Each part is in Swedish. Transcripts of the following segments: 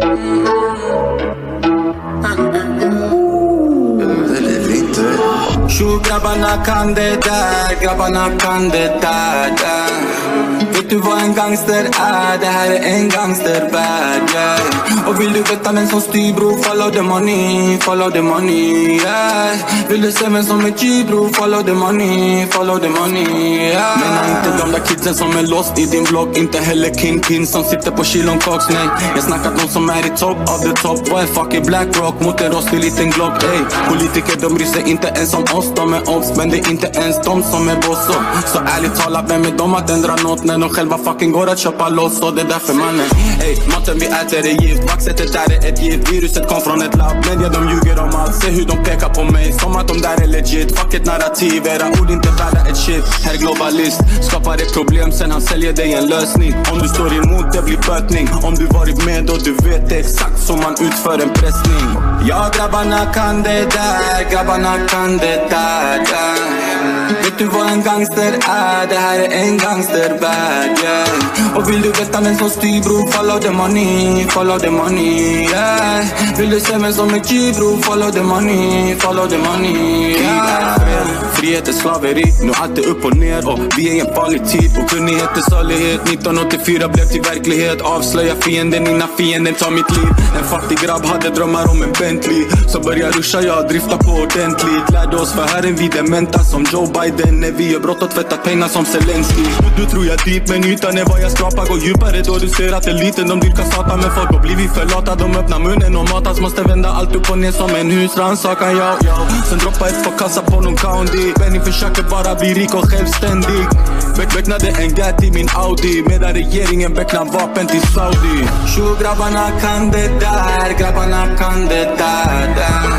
Tjo, grabbarna kan det där, grabbarna kan det där. Vet du vad en gangster är? Det här är en gangstervärld, yeah. Och vill du veta vem som styr, bro? Follow the money, follow the money, yeah. Vill du se vem som är G, bro? Follow the money, follow the money, yeah. Menar inte de där kidsen som är lost i din blogg. Inte heller kingpin som sitter på kilon koks, nej. Jag snackar de som är i top of the top. Vad är fucking Blackrock mot en rostig liten Glock, ey. Politiker de bryr sig inte ens om oss, de är obs. Men det är inte ens de som är boss. Så ärligt talat, vem är de att ändra något när de själva fucking går att köpa loss? Och det är därför mannen, ey, maten vi äter är gift. Vaxetet där är ett gift, viruset kom från ett labb. Media de ljuger om allt, se hur de pekar på mig som att de där är legit. Fuck ett narrativ, era ord inte värda ett shit. Här är globalist, skapar ett problem, sen han säljer dig en lösning. Om du står emot det blir bötning. Om du varit med och du vet exakt som man utför en pressning. Ja, grabbarna kan det där, grabbarna kan det där. Vet du vad en gangster är? Det här är en gangstervärld, yeah. Och vill du veta vem som styr, bro? Follow the money, follow the money, yeah. Vill du se vem som är G, bro? Follow the money, follow the money, yeah. Frihet är slaveri, nu allt är upp och ner. Och vi är i en farlig tid och kunnighet är salighet. 1984 blev till verklighet. Avslöja fienden innan fienden tar mitt liv. En fattig grabb hade drömmar om en Bentley. Så börjar ruscha, jag drifta på ordentligt. Lärde oss för Herren vi dementa som Joe Biden. När vi gör brott och tvättar pengar som Zelensky. Du tror jag dit men ytan är vad jag skrapar. Går djupare då du ser att det är liten. De dyrkar satan men folk har blivit förlata. De öppnar munnen och matas. Måste vända allt upp och ner som en husrannsakan, ja. Sen droppa ett par kassa på någon county. Benny försöker bara bli rik och självständig. Becknade en gat i min Audi. Medan regeringen becknar vapen till Saudi. Tjo, grabbarna kan det där, grabbarna kan det där.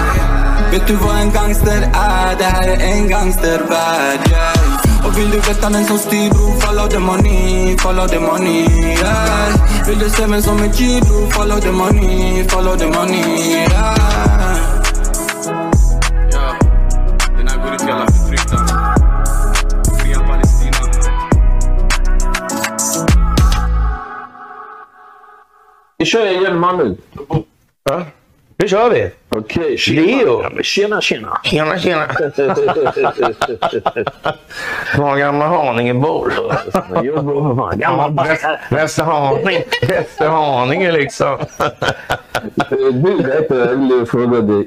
Vet du vad en gangster är? Det här är en gangstervärld, yeah. Och vill du veta vem som styr, bro? Follow the money, follow the money, yeah. Vill du se vem som är G, bro? Follow the money, follow the money, yeah. Ja, den här går ut i alla förtryckta. Fria Palestina. Vi kör igen, Manuel. Ja, det kör vi. Okej, Leo. Tjena. Tjena. Var gamla Haningebor. Västerhaninge liksom. Du, jag vill fråga dig.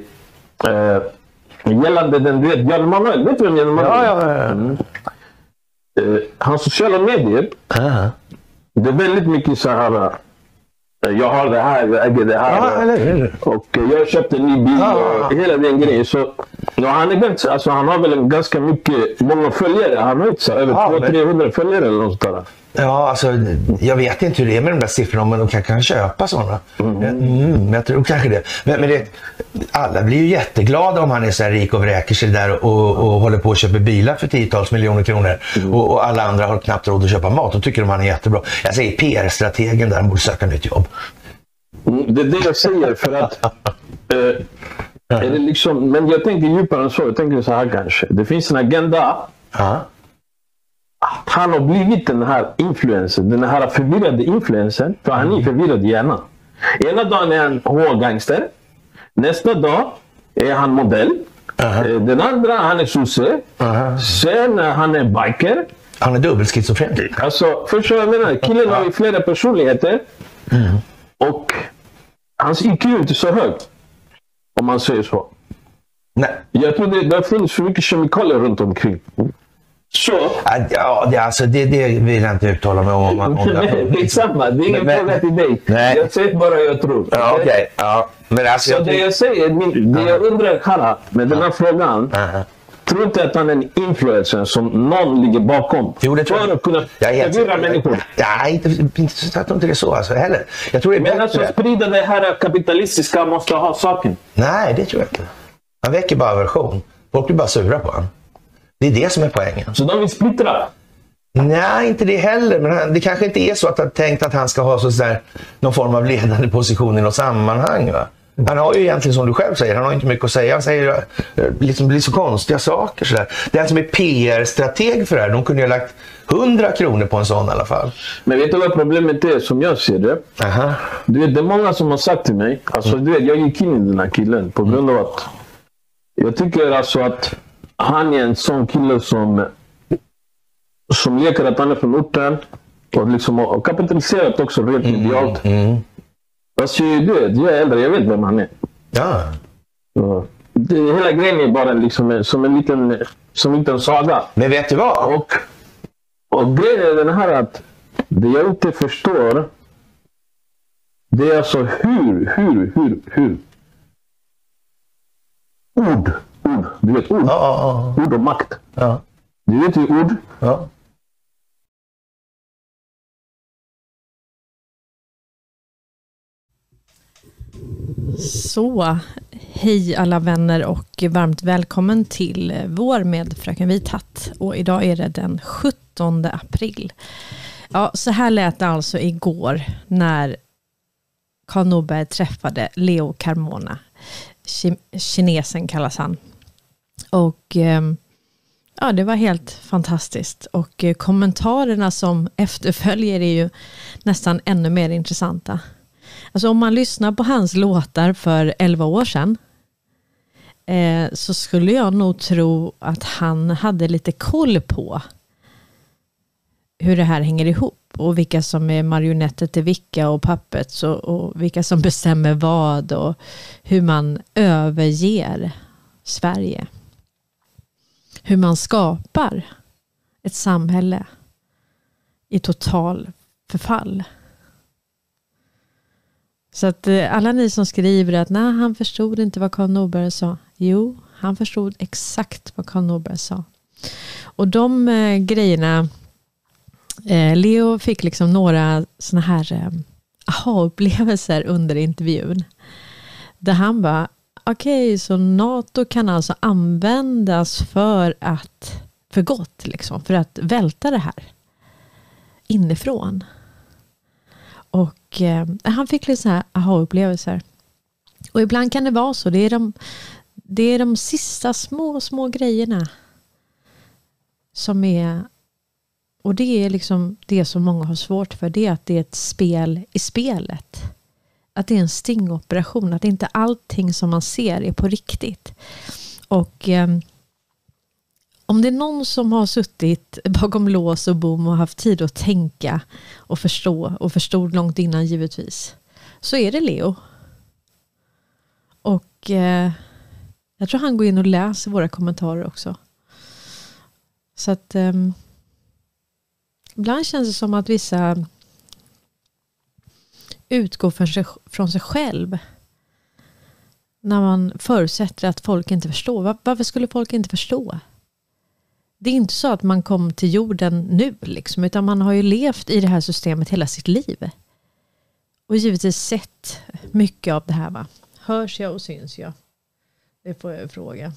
Gällande den, du vet, Jan Manuel. Vet du vem Jan Manuel? Ja. Hans sociala medier. Det är väldigt mycket så här. Jag har det här, jag äger det här. Och jag köpte en ny bil och hela den grejen. Så han är ganska, alltså han har väl ganska många följare. Han har inte så över 200-300 följare eller något sådär. Ja, alltså jag vet inte hur det är med de där siffrorna, men de kan köpa sådana. Men jag tror kanske det. Men det, alla blir ju jätteglada om han är så här rik och vräker sig där och håller på att köpa bilar för 10-tals miljoner kronor. Och alla andra har knappt råd att köpa mat. Och tycker de han är jättebra. Jag säger PR-strategen där, han borde söka nytt jobb. Det är det jag säger, för att är det liksom, men jag tänker djupare än så. Jag tänker så här kanske. Det finns en agenda. Han har blivit den här influensen, den här förvirrade influensen, för han är förvirrad gärna. Ena dagen är han hårdgangster, nästa dag är han modell, den andra han är sosse, sen han är biker. Han är dubbelschizofren. Alltså, först jag menar, killen har ju flera personligheter och hans IQ är inte så hög, om man säger så. Nej. Jag tror det har funnits för mycket kemikalier runt omkring. Så. Ja, alltså det vill jag inte uttala mig om. Det är samma, det är ingen fråga till dig. Nej. Jag säger bara jag tror. Ja, okej. Ja, men alltså, så det jag säger, det jag undrar här med den här frågan. Tror inte att han är en influencer som någon ligger bakom? Jo, det tror jag. För att kunna förvirra människor. Nej, jag tror inte det är så alltså, heller. Jag tror det är men alltså sprida det här kapitalistiska måste ha saken. Nej, det tror jag inte. Han väcker bara aversion. Folk blir bara sura på honom. Det är det som är poängen. Så de vill splittra? Nej, inte det heller. Men det kanske inte är så att han tänkt att han ska ha så där, någon form av ledande position i något sammanhang. Va? Han har ju egentligen, som du själv säger, han har inte mycket att säga. Han säger liksom blir så konstiga saker. Så där. Det är som är PR-strateg för det här. De kunde ju ha lagt 100 kronor på en sån i alla fall. Men vet du vad problemet är som jag ser det? Aha. Du vet, det är många som har sagt till mig. Alltså du vet, jag gick in i den här killen på grund av att jag tycker alltså att han är en sån kille som leker att han är från orten. Och liksom har kapitaliserat också rent medialt. Alltså du vet, jag är äldre, jag vet vem han är. Ja. Hela grejen är bara liksom som en liten saga. Men vet du vad? Och grejen är den här att det jag inte förstår, det är alltså hur ord, du vet ord, ord och makt. Ja. Du vet ju ord. Ja. Så, hej alla vänner och varmt välkommen till vår med Fröken Vithatt. Och idag är det den 17 april. Ja, så här lät det alltså igår när Carl Norberg träffade Leo Carmona. Kinesen kallas han. Och ja, det var helt fantastiskt. Och kommentarerna som efterföljer är ju nästan ännu mer intressanta. Alltså om man lyssnar på hans låtar för 11 år sedan så skulle jag nog tro att han hade lite koll på hur det här hänger ihop och vilka som är marionetter till vilka och puppets och vilka som bestämmer vad och hur man överger Sverige. Hur man skapar ett samhälle i total förfall. Så att alla ni som skriver att nej, han förstod inte vad Carl Norberg sa. Jo, han förstod exakt vad Carl Norberg sa. Och de grejerna, Leo fick liksom några såna här aha-upplevelser under intervjun. Där han bara, okej, så NATO kan alltså användas för gott liksom, för att välta det här inifrån. Och han fick lite så här aha-upplevelser. Och ibland kan det vara så. Det är de sista små grejerna som är... Och det är liksom det som många har svårt för. Det är att det är ett spel i spelet. Att det är en stingoperation. Att inte allting som man ser är på riktigt. Och... om det är någon som har suttit bakom lås och bom och haft tid att tänka och förstå och förstod långt innan givetvis, så är det Leo. Och jag tror han går in och läser våra kommentarer också. Så att ibland känns det som att vissa utgår från sig själv när man förutsätter att folk inte förstår. Varför skulle folk inte förstå? Det är inte så att man kom till jorden nu liksom, utan man har ju levt i det här systemet hela sitt liv. Och givetvis sett mycket av det här, va? Hörs jag och syns jag? Det får jag fråga.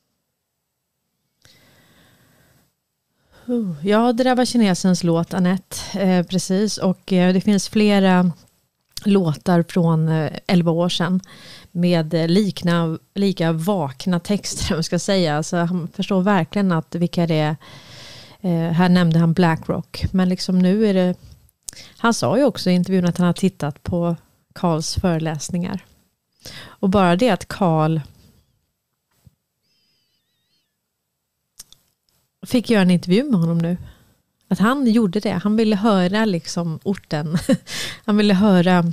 Ja, det där var kinesens låt, Annette. Precis, och det finns flera låtar från 11 år sedan med lika vakna texter, jag ska säga. Alltså, han förstår verkligen att vilka det är. Här nämnde han Blackrock, men liksom nu är det... Han sa ju också i intervjun att han har tittat på Carls föreläsningar. Och bara det att Carl fick göra en intervju med honom nu. Att han gjorde det. Han ville höra liksom orten. Han ville höra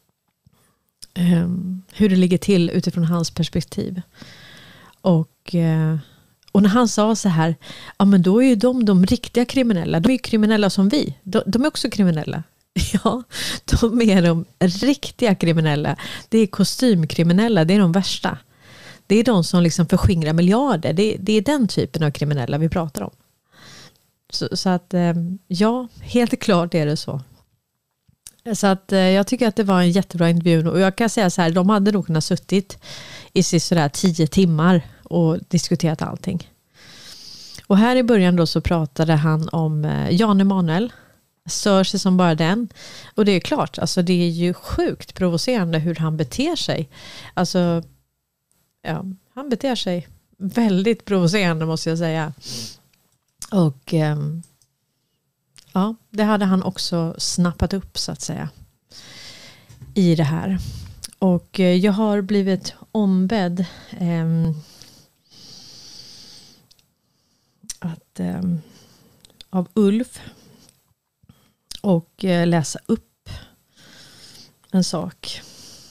hur det ligger till utifrån hans perspektiv. Och när han sa så här, ja men då är ju de riktiga kriminella. De är ju kriminella som vi. De är också kriminella. Ja, de är de riktiga kriminella. Det är kostymkriminella, det är de värsta. Det är de som liksom förskingrar miljarder. Det är den typen av kriminella vi pratar om. Så att ja, helt klart är det så. Så att jag tycker att det var en jättebra intervju. Och jag kan säga så här, de hade nog kunnat suttit i sådär 10 timmar och diskuterat allting. Och här i början då så pratade han om Jan Emanuel. stör sig som bara den. Och det är klart, alltså det är ju sjukt provocerande hur han beter sig. Alltså, ja, han beter sig väldigt provocerande måste jag säga. Och ja, det hade han också snappat upp så att säga i det här. Och jag har blivit ombedd av Ulf och läsa upp en sak.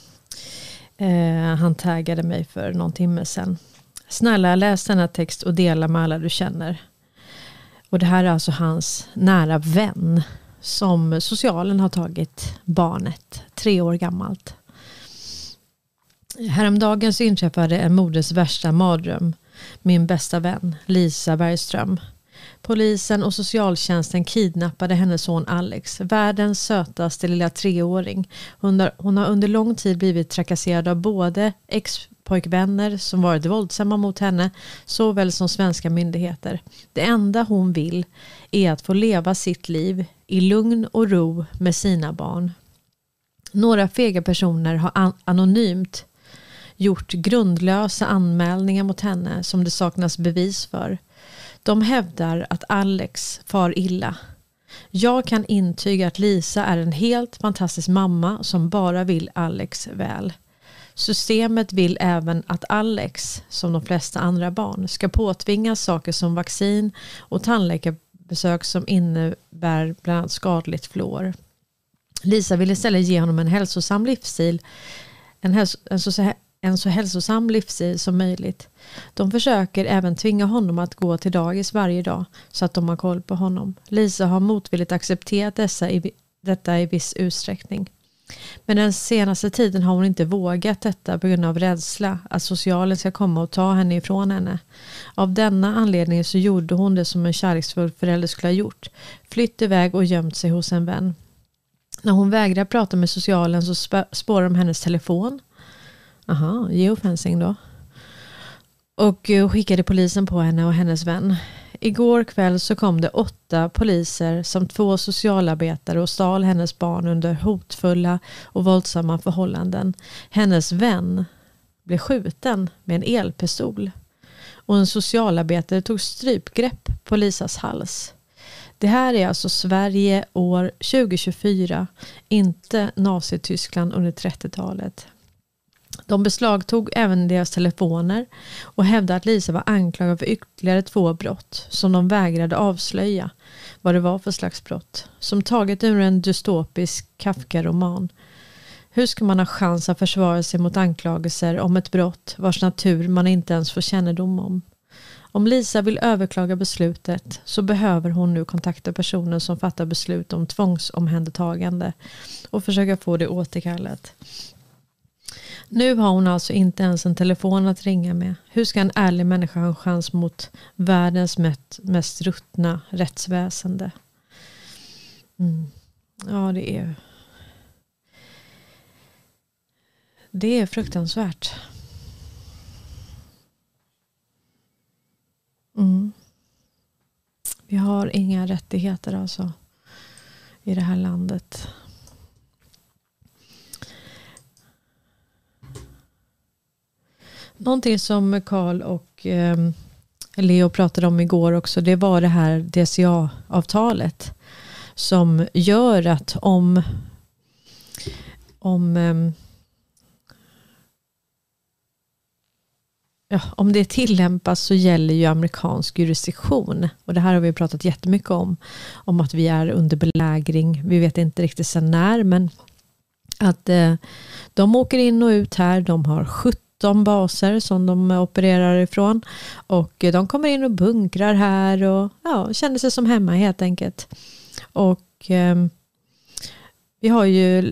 Han taggade mig för någon timme sedan. Snälla, läs denna text och dela med alla du känner. Och det här är alltså hans nära vän som socialen har tagit barnet, 3 år gammalt. Häromdagen så inträffade en moders värsta mardröm. Min bästa vän, Lisa Bergström. Polisen och socialtjänsten kidnappade hennes son Alex, världens sötaste lilla 3-åring. Hon har under lång tid blivit trakasserad av både ex-pojkvänner som varit våldsamma mot henne, såväl som svenska myndigheter. Det enda hon vill är att få leva sitt liv i lugn och ro med sina barn. Några fega personer har anonymt gjort grundlösa anmälningar mot henne som det saknas bevis för. De hävdar att Alex far illa. Jag kan intyga att Lisa är en helt fantastisk mamma som bara vill Alex väl. Systemet vill även att Alex, som de flesta andra barn, ska påtvingas saker som vaccin och tandläkarbesök som innebär bland annat skadligt fluor. Lisa vill istället ge honom en hälsosam livsstil, en så hälsosam livsstil som möjligt. De försöker även tvinga honom att gå till dagis varje dag så att de har koll på honom. Lisa har motvilligt accepterat detta i viss utsträckning. Men den senaste tiden har hon inte vågat detta på grund av rädsla att socialen ska komma och ta henne ifrån henne. Av denna anledning så gjorde hon det som en kärleksfull förälder skulle ha gjort. Flytt iväg och gömt sig hos en vän. När hon vägrar prata med socialen så spårar de hennes telefon. Aha, geofencing då. Och skickade polisen på henne och hennes vän. Igår kväll så kom det 8 poliser som 2 socialarbetare och stal hennes barn under hotfulla och våldsamma förhållanden. Hennes vän blev skjuten med en elpistol. Och en socialarbetare tog strypgrepp på Lisas hals. Det här är alltså Sverige år 2024, inte Nazityskland under 30-talet. De beslagtog även deras telefoner och hävdade att Lisa var anklagad för ytterligare 2 brott som de vägrade avslöja vad det var för slags brott. Som taget ur en dystopisk Kafka-roman. Hur ska man ha chans att försvara sig mot anklagelser om ett brott vars natur man inte ens får kännedom om? Om Lisa vill överklaga beslutet så behöver hon nu kontakta personen som fattar beslut om tvångsomhändertagande och försöka få det återkallat. Nu har hon alltså inte ens en telefon att ringa med. Hur ska en ärlig människa ha en chans mot världens mest ruttna rättsväsende? Ja, det är fruktansvärt. Vi har inga rättigheter alltså i det här landet. Någonting som Carl och Leo pratade om igår också, det var det här DCA-avtalet som gör att om det tillämpas så gäller ju amerikansk jurisdiktion. Och det här har vi pratat jättemycket om att vi är under belägring. Vi vet inte riktigt sen när, men att de åker in och ut här. De har 17 baser som de opererar ifrån. Och de kommer in och bunkrar här och känner sig som hemma helt enkelt. Och vi har ju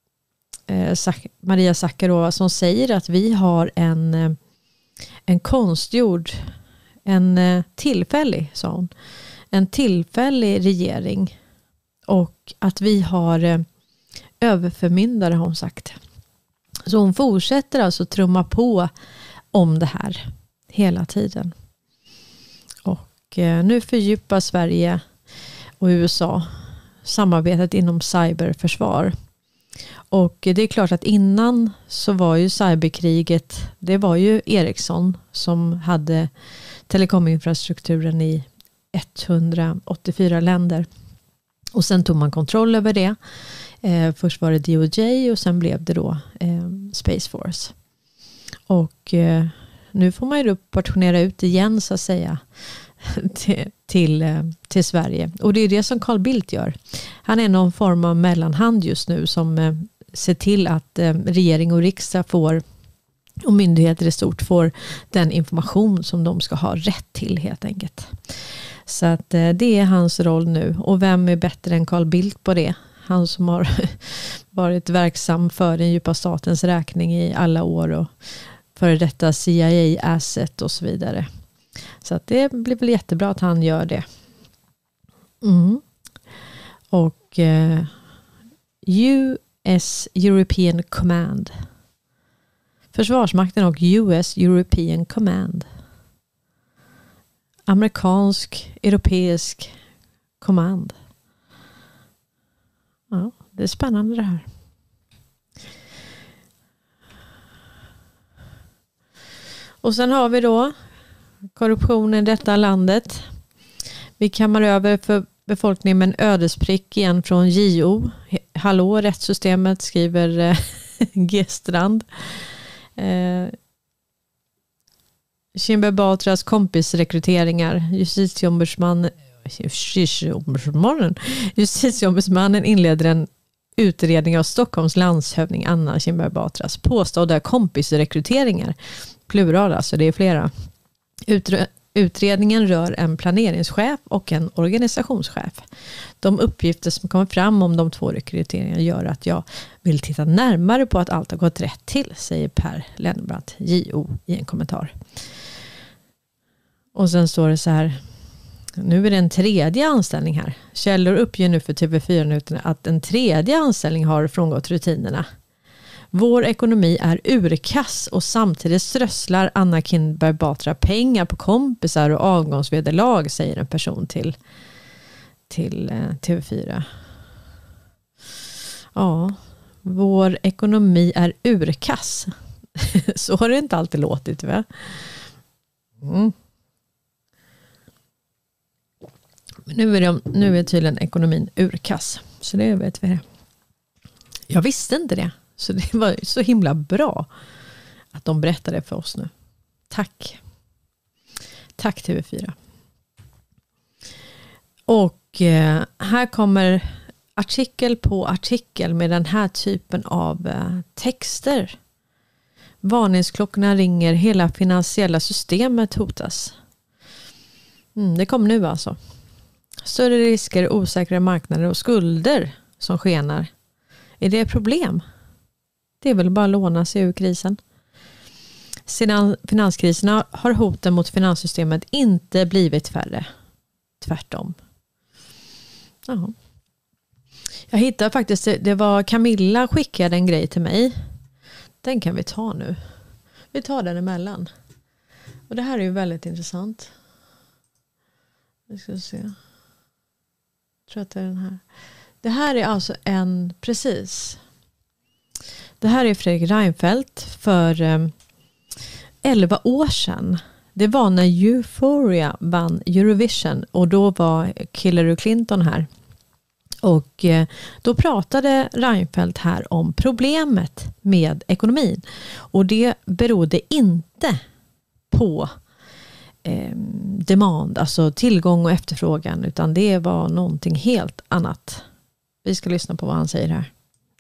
Maria Zakharova som säger att vi har en konstgjord, en tillfällig, sa hon, en tillfällig regering och att vi har överförmyndare, har hon sagt. Så hon fortsätter alltså trumma på om det här hela tiden. Och nu fördjupar Sverige och USA samarbetet inom cyberförsvar. Och det är klart att innan så var ju cyberkriget, det var ju Ericsson som hade telekominfrastrukturen i 184 länder. Och sen tog man kontroll över det. Först var det DOJ och sen blev det då Space Force. Och nu får man ju då portionera ut igen så att säga till Sverige. Och det är det som Carl Bildt gör. Han är någon form av mellanhand just nu som ser till att regering och riksdag får, och myndigheter i stort får den information som de ska ha rätt till helt enkelt. Så att det är hans roll nu. Och vem är bättre än Carl Bildt på det? Han som har varit verksam för den djupa statens räkning i alla år och för detta CIA asset och så vidare. Så att det blir väl jättebra att han gör det. Och US European Command. Försvarsmakten och US European Command. Amerikansk, europeisk command. Ja, det är spännande det här. Och sen har vi då korruptionen i detta landet. Vi kammar över för befolkningen med en ödesprick igen från JO. Hallå, rättssystemet, skriver G-strand. Kinberg Batras kompisrekryteringar. Justitieombudsmannen inleder en utredning av Stockholms landshövding Anna Kinberg Batras påstådda kompisrekryteringar. Plural, alltså det är flera. Utredningen rör en planeringschef och en organisationschef. De uppgifter som kommer fram om de två rekryteringarna gör att jag vill titta närmare på att allt har gått rätt till, säger Per Lennbrandt, JO, i en kommentar. Och sen står det så här: nu är det en tredje anställning här. Källor uppger nu för TV4 att en tredje anställning har frångått rutinerna. Vår ekonomi är urkass och samtidigt strösslar Anna Kinberg Batra pengar på kompisar och avgångsvederlag, säger en person till TV4. Ja, vår ekonomi är urkass. Så har det inte alltid låtit, va? Nu är tydligen ekonomin urkass. Så det vet vi. Jag visste inte det. Så det var så himla bra att de berättade för oss nu. Tack. Tack TV4. Och här kommer artikel på artikel med den här typen av texter. Varningsklockorna ringer, hela finansiella systemet hotas. Det kommer nu alltså. Större risker, osäkra marknader och skulder som skenar. Är det ett problem? Det är väl bara att låna sig ur krisen. Sedan finanskriserna har hoten mot finanssystemet inte blivit färre. Tvärtom. Jaha. Jag hittade faktiskt, det var Camilla skickade en grej till mig. Den kan vi ta nu. Vi tar den emellan. Och det här är ju väldigt intressant. Vi ska se. Jag tror att det är den här. Det här är alltså precis. Det här är Fredrik Reinfeldt för 11 år sedan. Det var när Euphoria vann Eurovision och då var Hillary Clinton här. Och då pratade Reinfeldt här om problemet med ekonomin. Och det berodde inte på demand, alltså tillgång och efterfrågan, utan det var någonting helt annat. Vi ska lyssna på vad han säger här.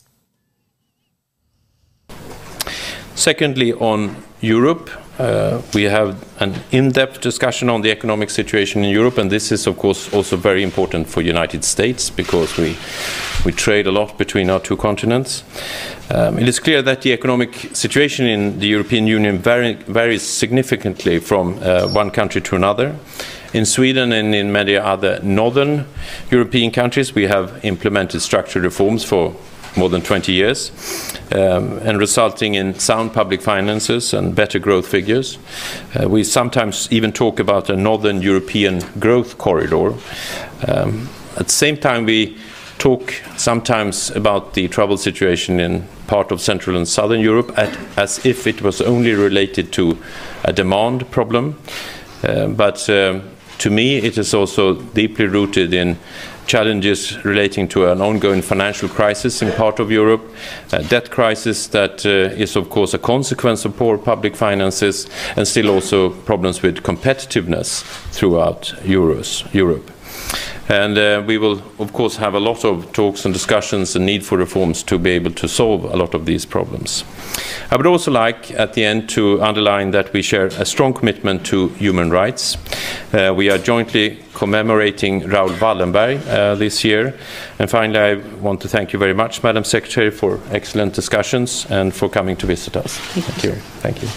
Secondly, on Europe, we have an in-depth discussion on the economic situation in Europe, and this is of course also very important for United States because we trade a lot between our two continents. It is clear that the economic situation in the European Union varies significantly from one country to another. In Sweden and in many other northern European countries, we have implemented structural reforms for more than 20 years, and resulting in sound public finances and better growth figures. We sometimes even talk about a northern European growth corridor. At the same time, we talk sometimes about the troubled situation in part of Central and Southern Europe as if it was only related to a demand problem. But to me, it is also deeply rooted in challenges relating to an ongoing financial crisis in part of Europe, a debt crisis that is of course a consequence of poor public finances, and still also problems with competitiveness throughout Europe. And we will of course have a lot of talks and discussions and need for reforms to be able to solve a lot of these problems. I would also like at the end to underline that we share a strong commitment to human rights. We are jointly commemorating Raoul Wallenberg this year. And finally, I want to thank you very much, Madam Secretary, for excellent discussions and for coming to visit us. Thank you. Thank you.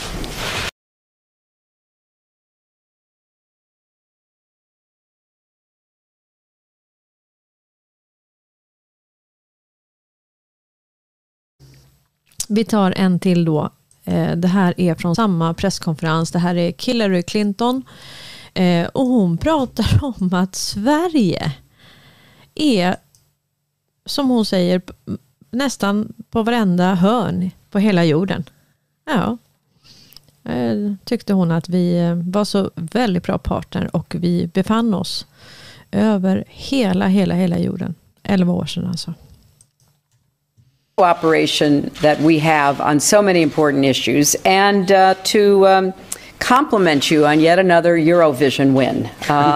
Vi tar en till då. Det här är från samma presskonferens. Det här är Hillary Clinton. Och hon pratar om att Sverige är, som hon säger, nästan på varenda hörn på hela jorden. Ja. Tyckte hon att vi var så väldigt bra partner och vi befann oss över hela jorden. 11 år sedan alltså. Cooperation that we have on so many important issues, and to compliment you on yet another Eurovision win.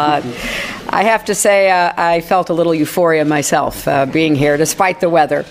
I have to say I felt a little euphoria myself being here despite the weather.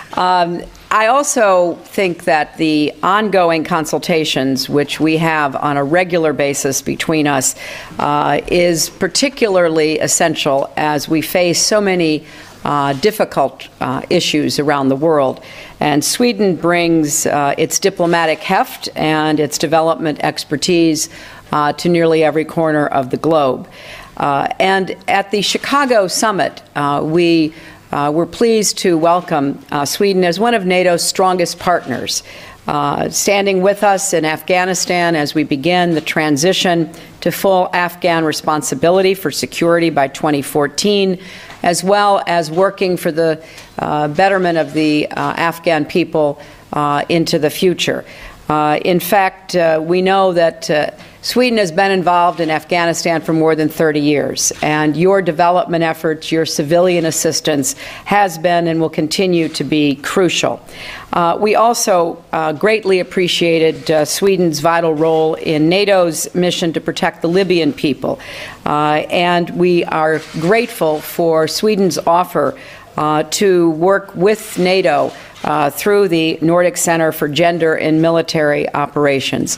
I also think that the ongoing consultations which we have on a regular basis between us is particularly essential as we face so many difficult issues around the world. And Sweden brings its diplomatic heft and its development expertise to nearly every corner of the globe. And at the Chicago summit, we were pleased to welcome Sweden as one of NATO's strongest partners, standing with us in Afghanistan as we begin the transition to full Afghan responsibility for security by 2014, as well as working for the betterment of the Afghan people into the future. In fact, we know that Sweden has been involved in Afghanistan for more than 30 years, and your development efforts, your civilian assistance has been and will continue to be crucial. We also greatly appreciated Sweden's vital role in NATO's mission to protect the Libyan people, and we are grateful for Sweden's offer to work with NATO through the Nordic Center for Gender in Military Operations.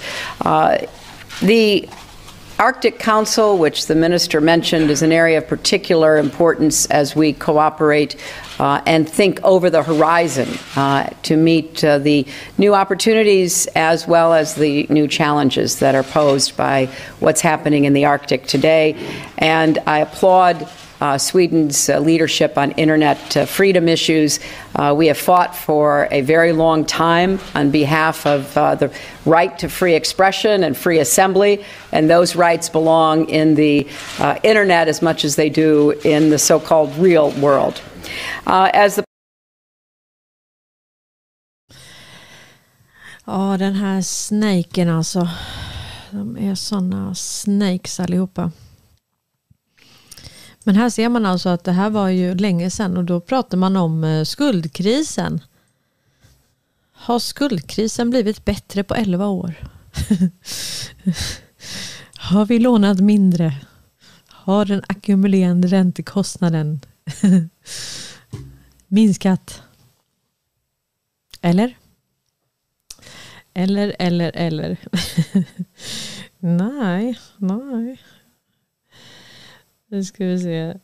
The Arctic Council, which the Minister mentioned, is an area of particular importance as we cooperate and think over the horizon to meet the new opportunities as well as the new challenges that are posed by what's happening in the Arctic today. And I applaud Sweden's leadership on internet freedom issues. We have fought for a very long time on behalf of the right to free expression and free assembly, and those rights belong in the internet as much as they do in the so-called real world. Ja, den här snaken alltså. De är såna snakes allihopa. Men här ser man alltså att det här var ju länge sedan och då pratar man om skuldkrisen. Har skuldkrisen blivit bättre på 11 år? Har vi lånat mindre? Har den ackumulerande räntekostnaden minskat? Eller? Eller. Nej. Nu ska vi se.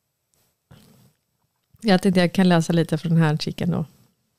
Jag tänkte jag kan läsa lite från den här artikeln då.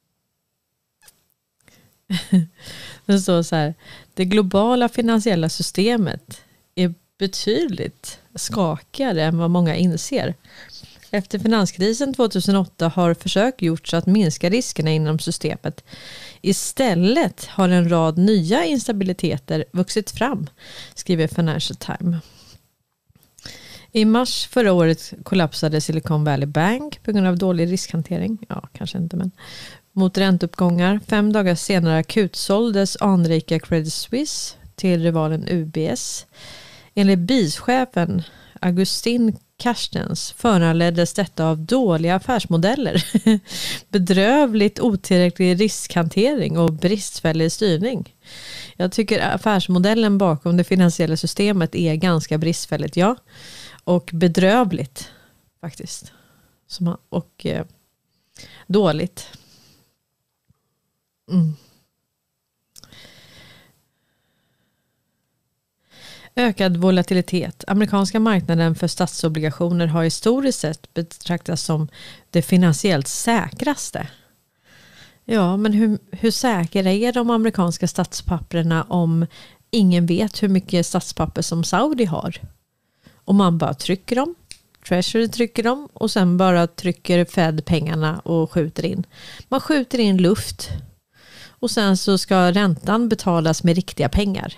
Det står så här. Det globala finansiella systemet är betydligt skakigare än vad många inser. Efter finanskrisen 2008 har försök gjorts att minska riskerna inom systemet. Istället har en rad nya instabiliteter vuxit fram, skriver Financial Times. I mars förra året kollapsade Silicon Valley Bank på grund av dålig riskhantering. Ja, kanske inte, men mot ränteuppgångar. 5 dagar senare akutsåldes anrika Credit Suisse till rivalen UBS. Enligt BIS-chefen Augustin Carstens föranleddes detta av dåliga affärsmodeller, bedrövligt otillräcklig riskhantering och bristfällig styrning. Jag tycker affärsmodellen bakom det finansiella systemet är ganska bristfälligt, ja. Och bedrövligt faktiskt. Och dåligt. Ökad volatilitet. Amerikanska marknaden för statsobligationer har historiskt sett betraktats som det finansiellt säkraste. Ja, men hur säkra är de amerikanska statspapperna om ingen vet hur mycket statspapper som Saudi har? Och man bara trycker dem, Treasury trycker dem och sen bara trycker Fed pengarna och skjuter in. Man skjuter in luft och sen så ska räntan betalas med riktiga pengar.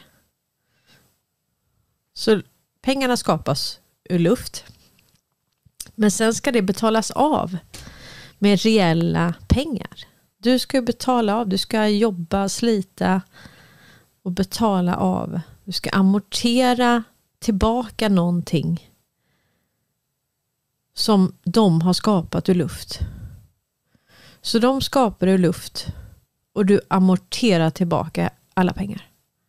Så pengarna skapas ur luft. Men sen ska det betalas av med reella pengar. Du ska betala av, du ska jobba, slita och betala av. Du ska amortera tillbaka någonting som de har skapat ur luft. Så de skapar ur luft och du amorterar tillbaka alla pengar.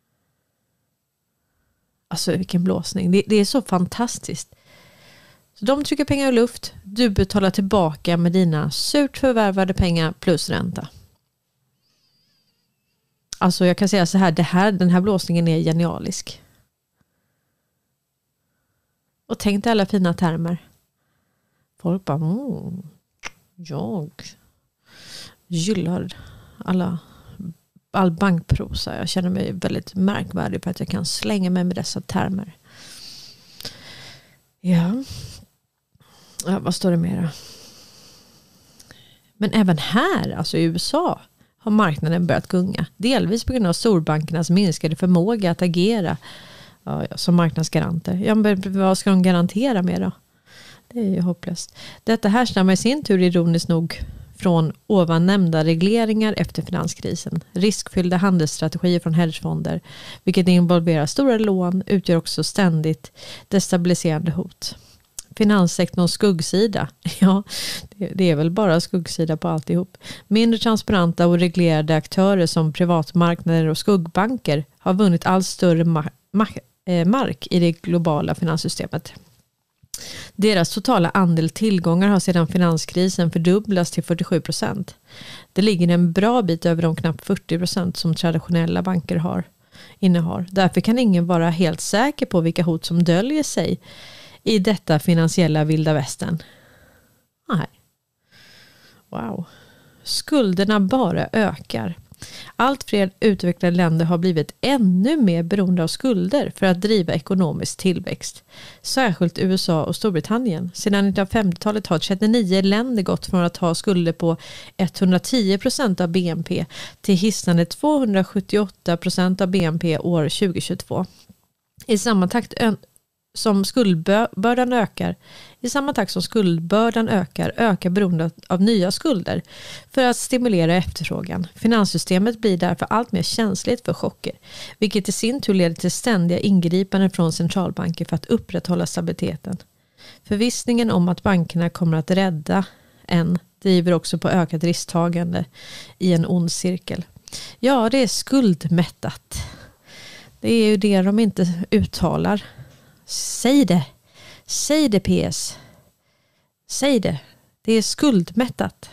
Alltså vilken blåsning. Det är så fantastiskt. Så de trycker pengar ur luft. Du betalar tillbaka med dina surt förvärvade pengar plus ränta. Alltså jag kan säga så här. Den här blåsningen är genialisk. Och tänk dig alla fina termer. Folk bara, jag gillar all bankprosa. Jag känner mig väldigt märkvärdig för att jag kan slänga mig med dessa termer. Ja, vad står det mer? Men även här, alltså i USA, har marknaden börjat gunga. Delvis på grund av storbankernas minskade förmåga att agera som marknadsgaranter. Ja, men vad ska de garantera med då? Det är ju hopplöst. Detta härstammar i sin tur ironiskt nog från ovan nämnda regleringar efter finanskrisen. Riskfyllda handelsstrategier från hedgefonder, vilket involverar stora lån, utgör också ständigt destabiliserande hot. Finanssektorns skuggsida, ja, det är väl bara skuggsida på alltihop. Mindre transparenta och reglerade aktörer som privatmarknader och skuggbanker har vunnit allt större mark i det globala finanssystemet. Deras totala andel tillgångar har sedan finanskrisen fördubblats till 47%. Det ligger en bra bit över de knappt 40% som traditionella banker innehar. Därför kan ingen vara helt säker på vilka hot som döljer sig i detta finansiella vilda västern. Nej. Wow. Skulderna bara ökar. Allt fler utvecklade länder har blivit ännu mer beroende av skulder för att driva ekonomisk tillväxt. Särskilt USA och Storbritannien. Sedan 1950-talet har 39 länder gått från att ha skulder på 110% av BNP till hisnande 278% av BNP år 2022. I samma takt som skuldbördan ökar beroendet av nya skulder för att stimulera efterfrågan. Finanssystemet blir därför allt mer känsligt för chocker, vilket i sin tur leder till ständiga ingripanden från centralbanker för att upprätthålla stabiliteten. Förvissningen om att bankerna kommer att rädda driver också på ökat risktagande i en ond cirkel. Ja, det är skuldmättat. Det är ju det de inte uttalar. Säg det PS. Säg det. Det är skuldmättat.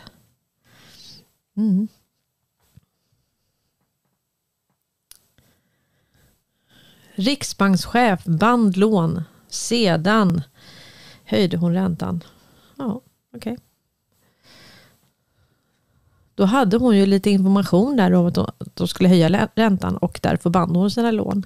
Riksbankschef bandlån. Sedan höjde hon räntan. Ja, okej. Då hade hon ju lite information där om att de skulle höja räntan och därför band hon sina lån.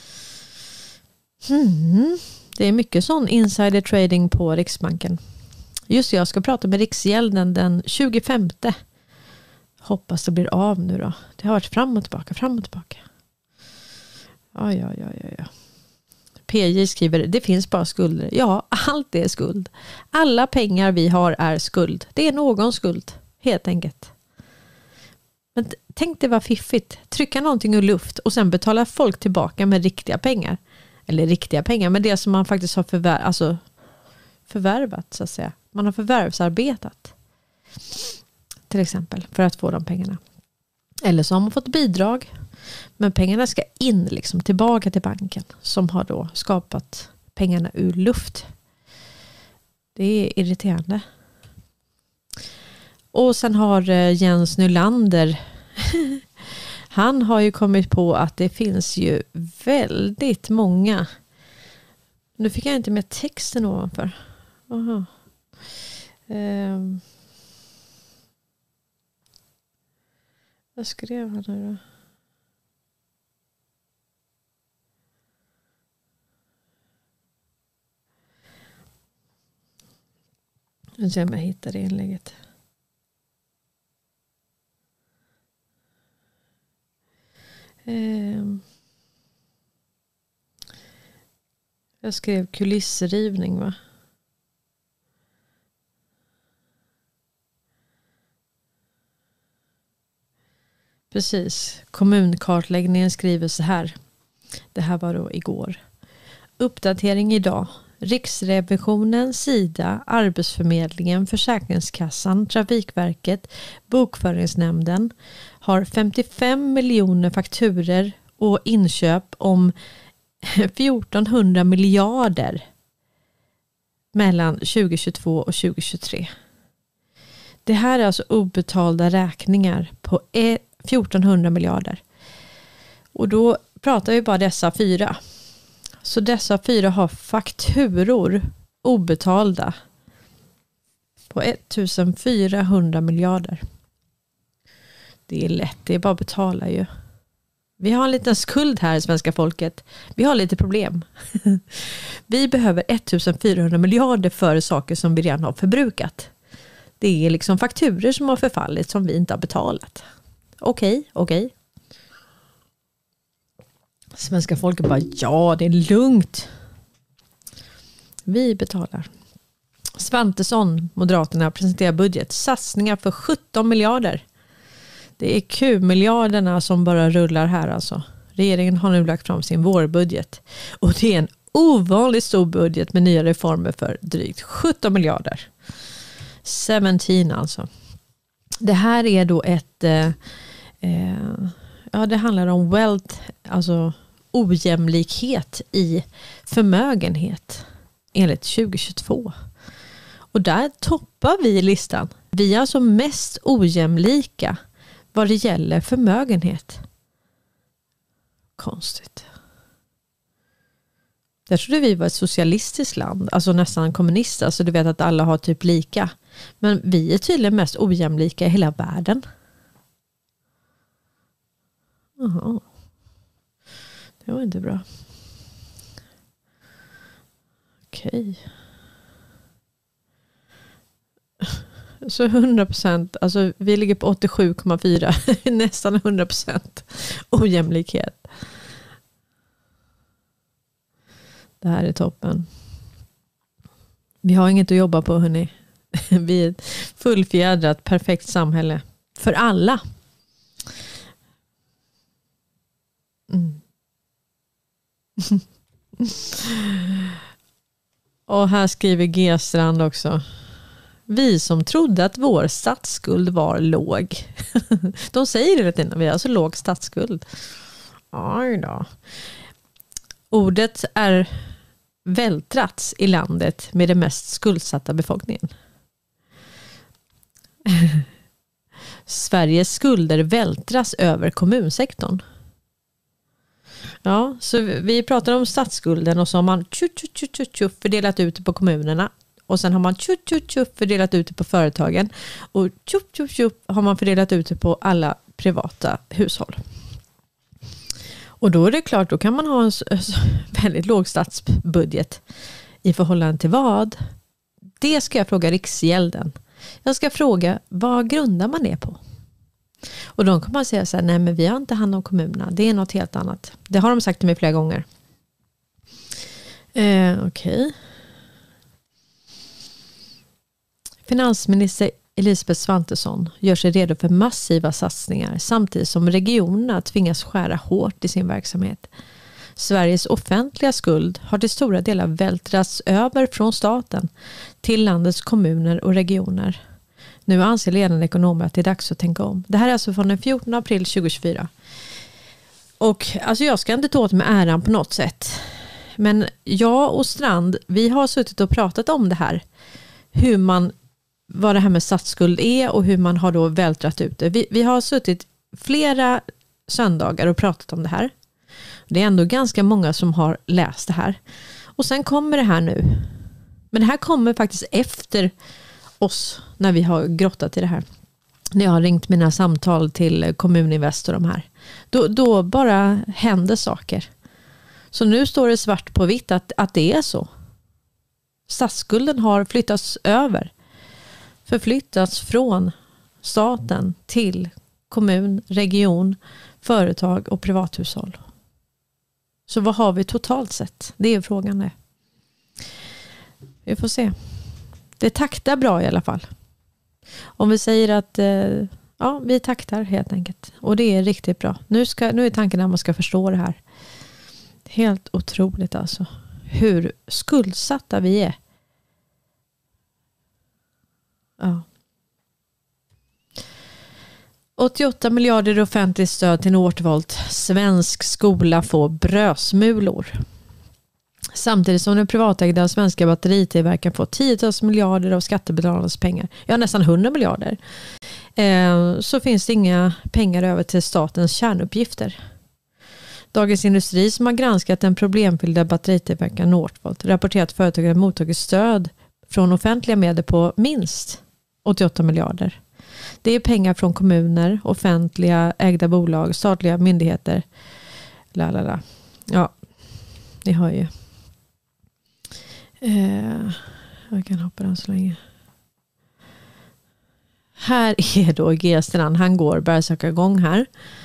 Det är mycket sån insider trading på Riksbanken. Just det, jag ska prata med Riksgälden den 25. Hoppas det blir av nu då. Det har varit fram och tillbaka. Ja. PJ skriver, det finns bara skulder. Ja, allt är skuld. Alla pengar vi har är skuld. Det är någon skuld, helt enkelt. Men tänk det var fiffigt. Trycka någonting ur luft och sen betala folk tillbaka med riktiga pengar. Eller riktiga pengar, men det som man faktiskt har förvärvat, så att säga. Man har förvärvsarbetat. Till exempel, för att få de pengarna. Eller så har man fått bidrag. Men pengarna ska in liksom tillbaka till banken. Som har då skapat pengarna ur luft. Det är irriterande. Och sen har Jens Nylander. Han har ju kommit på att det finns ju väldigt många. Nu fick jag inte med texten ovanför. Aha. Vad skrev han nu då? Nu ser jag om jag hittar det inlägget. Jag skrev kulissrivning, va? Precis. Kommunkartläggningen skriver så här. Det här var då igår. Uppdatering idag. Riksrevisionen, Sida, Arbetsförmedlingen, Försäkringskassan, Trafikverket, Bokföringsnämnden har 55 miljoner fakturer och inköp om 1400 miljarder mellan 2022 och 2023. Det här är alltså obetalda räkningar på 1400 miljarder. Och då pratar vi bara dessa 4. Så dessa 4 har fakturor obetalda på 1400 miljarder. Det är lätt, det är bara att betala ju. Vi har en liten skuld här, svenska folket. Vi har lite problem. Vi behöver 1400 miljarder för saker som vi redan har förbrukat. Det är liksom fakturer som har förfallit som vi inte har betalat. Okej. Svenska folket bara, ja, det är lugnt. Vi betalar. Svantesson, Moderaterna, presenterar budget. Satsningar för 17 miljarder. Det är Q-miljarderna som bara rullar här alltså. Regeringen har nu lagt fram sin vårbudget. Och det är en ovanligt stor budget med nya reformer för drygt 17 miljarder. 17 alltså. Det här är då ett... det handlar om wealth, alltså ojämlikhet i förmögenhet enligt 2022. Och där toppar vi listan. Vi är alltså mest ojämlika vad det gäller förmögenhet. Konstigt. Jag trodde vi var ett socialistiskt land, alltså nästan kommunist, alltså du vet att alla har typ lika. Men vi är tydligen mest ojämlika i hela världen. Jaha. Det var inte bra. Okej. Så 100%, alltså vi ligger på 87,4, nästan 100% ojämlikhet. Det här är toppen. Vi har inget att jobba på, hörni. Vi är ett fullfjädrat, perfekt samhälle. För alla. Och här skriver G-strand också. Vi som trodde att vår statsskuld var låg. De säger det hela tiden. Vi har alltså låg statsskuld. Oj då. Ordet är vältrats i landet med den mest skuldsatta befolkningen. Sveriges skulder vältras över kommunsektorn. Ja, så vi pratar om statsskulden och så har man fördelat ut det på kommunerna. Och sen har man fördelat ut det på företagen. Och har man fördelat ut det på alla privata hushåll. Och då är det klart, då kan man ha en väldigt låg statsbudget i förhållande till vad? Det ska jag fråga Riksgälden. Jag ska fråga, vad grundar man det på? Och då kan man säga så här, nej men vi har inte hand om kommunerna. Det är något helt annat. Det har de sagt till mig flera gånger. Okej. Finansminister Elisabeth Svantesson gör sig redo för massiva satsningar samtidigt som regionerna tvingas skära hårt i sin verksamhet. Sveriges offentliga skuld har till stora delar vältrats över från staten till landets kommuner och regioner. Nu anser ledande ekonomer att det är dags att tänka om. Det här är alltså från den 14 april 2024. Och alltså jag ska inte ta åt mig äran på något sätt. Men jag och Strand, vi har suttit och pratat om det här. Vad det här med statsskuld är och hur man har då vältrat ut det. Vi har suttit flera söndagar och pratat om det här. Det är ändå ganska många som har läst det här. Och sen kommer det här nu. Men det här kommer faktiskt efter oss när vi har grottat i det här. När jag har ringt mina samtal till Kommuninvest och de här. Då bara händer saker. Så nu står det svart på vitt att det är så. Statsskulden har flyttats över. Förflyttats från staten till kommun, region, företag och privathushåll. Så vad har vi totalt sett? Det är frågan det. Vi får se. Det taktar bra i alla fall. Om vi säger att vi taktar helt enkelt. Och det är riktigt bra. Nu är tanken att man ska förstå det här. Helt otroligt alltså. Hur skuldsatta vi är. Ja. 88 miljarder i offentligt stöd till Northvolt. Svensk skola får brödsmulor. Samtidigt som den privatägda svenska batteritillverkaren får 10 miljarder av skattebetalarnas pengar. Ja, nästan 100 miljarder. Så finns det inga pengar över till statens kärnuppgifter. Dagens Industri som har granskat den problemfyllda batteritillverkaren Northvolt rapporterar att företaget har mottagit stöd från offentliga medel på minst 88 miljarder. Det är pengar från kommuner, offentliga ägda bolag, statliga myndigheter. Ja, ni hör ju. Jag kan hoppa den så länge. Här är då G-Strand. Han börjar söka igång här.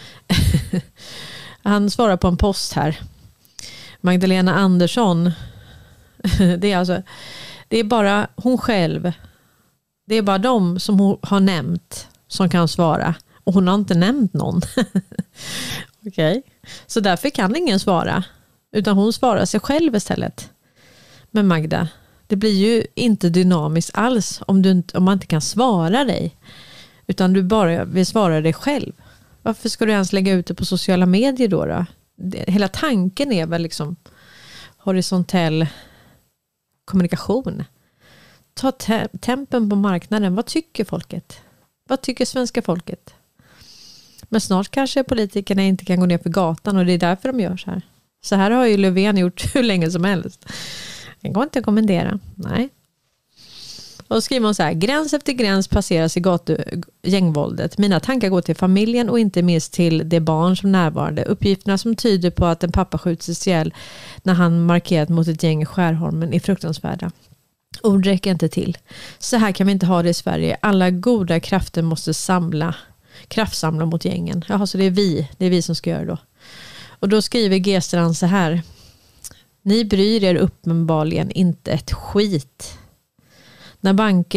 Han svarar på en post här. Magdalena Andersson. Det är bara hon själv. Det är bara de som hon har nämnt som kan svara. Och hon har inte nämnt någon. Okej. Så därför kan ingen svara. Utan hon svarar sig själv istället. Men Magda, det blir ju inte dynamiskt alls om man inte kan svara dig. Utan du bara vill svara dig själv. Varför ska du ens lägga ut det på sociala medier då? Hela tanken är väl liksom horisontell kommunikation. Ta tempen på marknaden. Vad tycker folket? Vad tycker svenska folket? Men snart kanske politikerna inte kan gå ner för gatan och det är därför de gör så här. Så här har ju Löfven gjort hur länge som helst. Det går inte att kommendera. Nej. Och skriver hon så här: gräns efter gräns passeras i gängvåldet. Mina tankar går till familjen och inte minst till det barn som närvarande. Uppgifterna som tyder på att en pappa skjuts ihjäl när han markerat mot ett gäng i Skärholmen är fruktansvärda. Ord räcker inte till. Så här kan vi inte ha det i Sverige. Alla goda krafter måste kraftsamla mot gängen. Jaha, så det är vi som ska göra då. Och då skriver G-Strand så här: ni bryr er uppenbarligen inte ett skit. När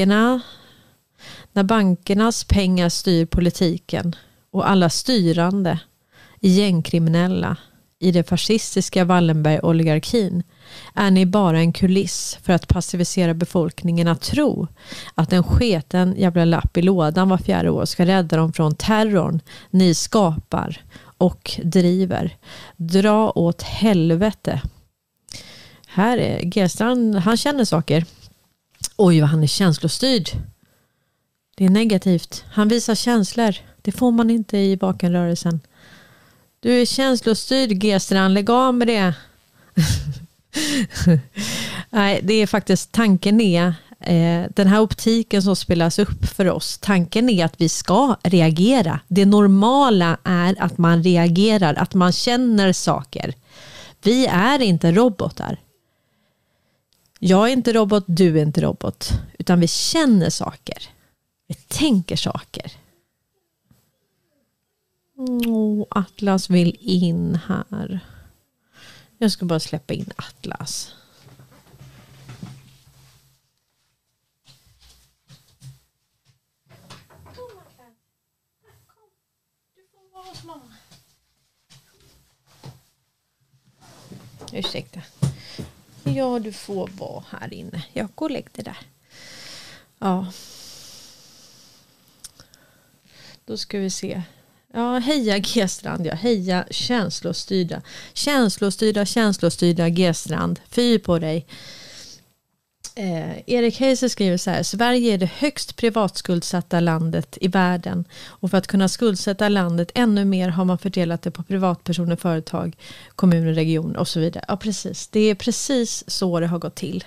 bankernas pengar styr politiken och alla styrande i gängkriminella i det fascistiska Wallenberg-oligarkin är ni bara en kuliss för att passivisera befolkningen att tro att en sketen jävla lapp i lådan var 4:e år ska rädda dem från terrorn ni skapar och driver. Dra åt helvete. Här är G-Strand, han känner saker. Oj, vad han är känslostyrd. Det är negativt. Han visar känslor. Det får man inte i vakenrörelsen. Du är känslostyrd, G-Strand. Lägg av med det. Nej, det är faktiskt tanken är den här optiken som spelas upp för oss. Tanken är att vi ska reagera. Det normala är att man reagerar, att man känner saker. Vi är inte robotar. Jag är inte robot, du är inte robot. Utan vi känner saker. Vi tänker saker. Atlas vill in här. Jag ska bara släppa in Atlas. ursäkta. Ja, du får vara här inne. Jag går och lägg det där. Ja. Då ska vi se. Ja, heja G-strand. Ja, heja känslostyrda. Känslostyrda G-strand. Fy på dig. Erik Heiser skriver så här: Sverige är det högst privatskuldsatta landet i världen, och för att kunna skuldsätta landet ännu mer har man fördelat det på privatpersoner, företag, kommuner, regioner och så vidare. Ja, precis. Det är precis så det har gått till.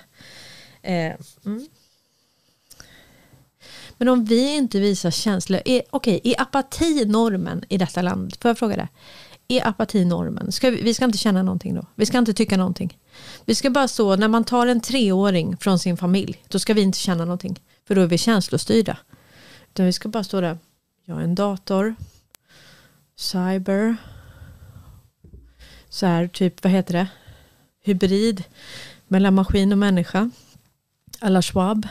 Men om vi inte visar känslor, är apati normen i detta land? Får jag fråga det? Är apati normen? Vi ska inte känna någonting då. Vi ska inte tycka någonting. Vi ska bara stå, när man tar en 3-åring från sin familj, då ska vi inte känna någonting. För då är vi känslostyrda. Utan vi ska bara stå där. Jag är en dator. Cyber. Så här, typ, vad heter det? Hybrid. Mellan maskin och människa. Alla Schwab.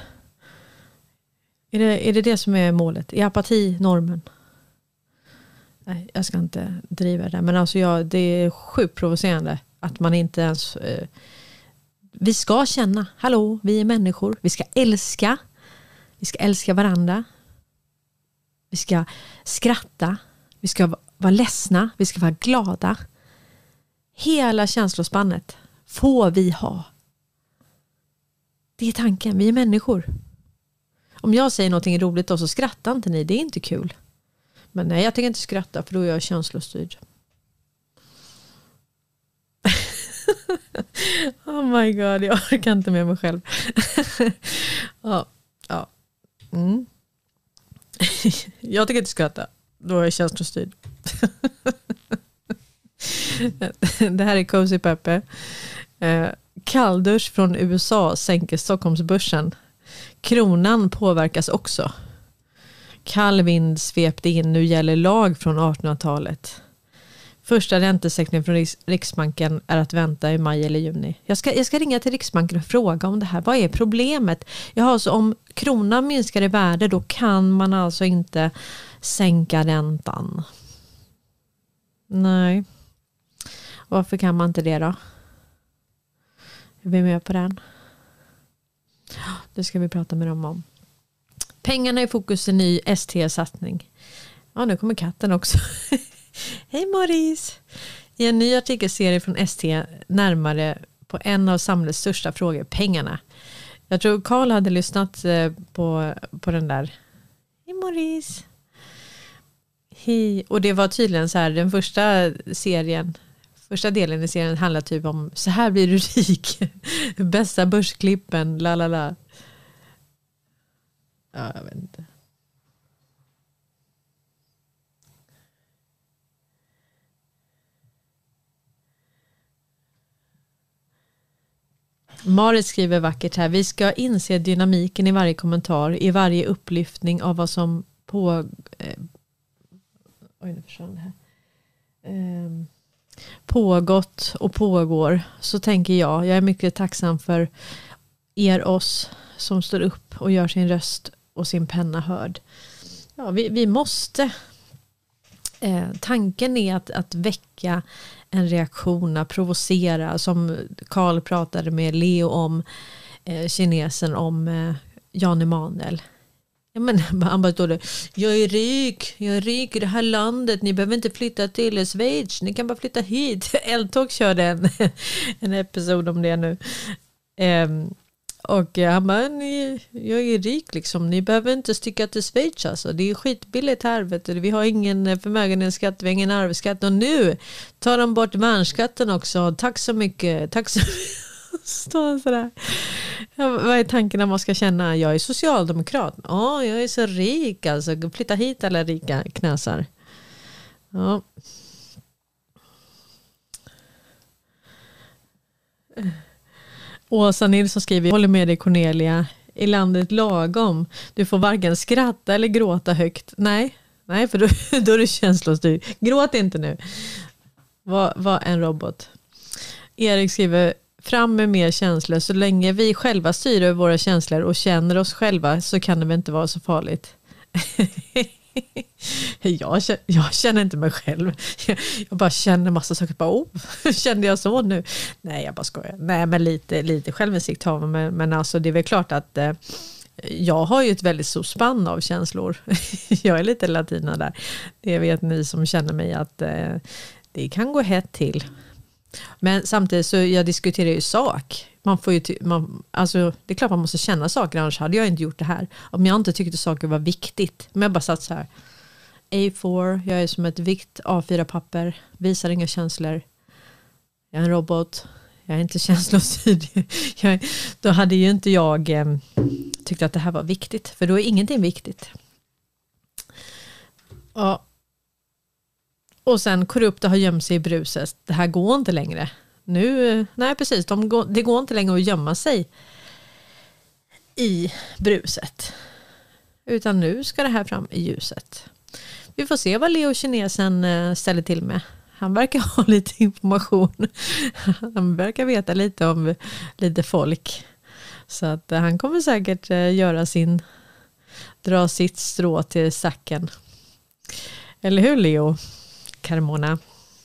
Är det som är målet? Är apati normen? Nej, jag ska inte driva det. Men alltså det är sjukt provocerande att man inte ens... vi ska känna, hallå, vi är människor. Vi ska älska. Vi ska älska varandra. Vi ska skratta. Vi ska vara ledsna. Vi ska vara glada. Hela känslospannet får vi ha. Det är tanken, vi är människor. Om jag säger någonting roligt då, så skrattar inte ni. Det är inte kul. Men nej, jag tänker inte skratta, för då är jag känslostyrd. Oh my god, jag orkar inte med mig själv. Ja. Jag tänker inte skratta. Då är jag känslostyrd. Det här är Cozy Peppe. Kalldusch från USA sänker Stockholmsbörsen. Kronan påverkas också. Kall vind svepte in, nu gäller lag från 1800-talet. Första räntesänkningen från Riksbanken är att vänta i maj eller juni. Jag ska ringa till Riksbanken och fråga om det här. Vad är problemet? Jaha, så om kronan minskar i värde, då kan man alltså inte sänka räntan. Nej. Varför kan man inte det då? Är vi med på den? Det ska vi prata med dem om. Pengarna i fokus, en ny ST-satsning. Ja, nu kommer katten också. Hej Maurice! I en ny artikelserie från ST närmare på en av samhällets största frågor, pengarna. Jag tror Carl hade lyssnat på den där. Hej Maurice! Hej. Och det var tydligen så här, den första delen i serien handlar typ om så här blir du rik. Bästa börsklippen, lalala. Ja, jag vet inte. Marit skriver vackert här: vi ska inse dynamiken i varje kommentar, i varje upplyftning av vad som pågått och pågår. Så tänker jag är mycket tacksam för oss som står upp och gör sin röst och sin penna hörd. Ja, vi måste. Tanken är att väcka en reaktion, att provocera, som Carl pratade med Leo om, kinesen om Jan Emanuel. Ja, men han bara stod där, jag är rik i det här landet, ni behöver inte flytta till Schweiz, ni kan bara flytta hit. Eltåg körde en episod om det nu. Och han bara, jag är rik liksom, ni behöver inte sticka till Schweiz alltså. Det är skitbilligt här, vet du. Vi har ingen förmögenhetsskatt, vi har ingen arvsskatt. Och nu tar de bort värnskatten också. Tack så mycket. Står sådär. Ja, vad är tanken när man ska känna, jag är socialdemokrat? Ja, jag är så rik alltså. Flytta hit alla rika knäsar. Ja. Åsa Nilsson skriver, håller med dig Cornelia, i landet lagom. Du får varken skratta eller gråta högt. Nej, för då är det känslostyrd. Gråt inte nu. Var en robot. Erik skriver, fram med mer känslor. Så länge vi själva styr över våra känslor och känner oss själva, så kan det väl inte vara så farligt. Jag känner inte mig själv. Jag bara känner massa saker. Kände jag så nu? Nej, jag bara skojar. Nej, men lite självinsikt har man. Men alltså det är väl klart att jag har ju ett väldigt stort spann av känslor. Jag är lite latina där. Det vet ni som känner mig att det kan gå hett till. Men samtidigt så jag diskuterar ju sak. Man får ju alltså det är klart man måste känna saker, annars hade jag inte gjort det här. Om jag inte tyckte saker var viktigt. Men jag bara satt så här. A4, jag är som ett vikt A4-papper. Visar inga känslor. Jag är en robot. Jag är inte känslostyrd. Då hade ju inte jag tyckt att det här var viktigt. För då är ingenting viktigt. Ja. Och sen korrupta har gömt sig i bruset. Det här går inte längre. Nej precis, det går inte längre att gömma sig i bruset. Utan nu ska det här fram i ljuset. Vi får se vad Leo kinesen ställer till med. Han verkar ha lite information. Han verkar veta lite om lite folk. Så att han kommer säkert dra sitt strå till sacken. Eller hur, Leo? Carmona.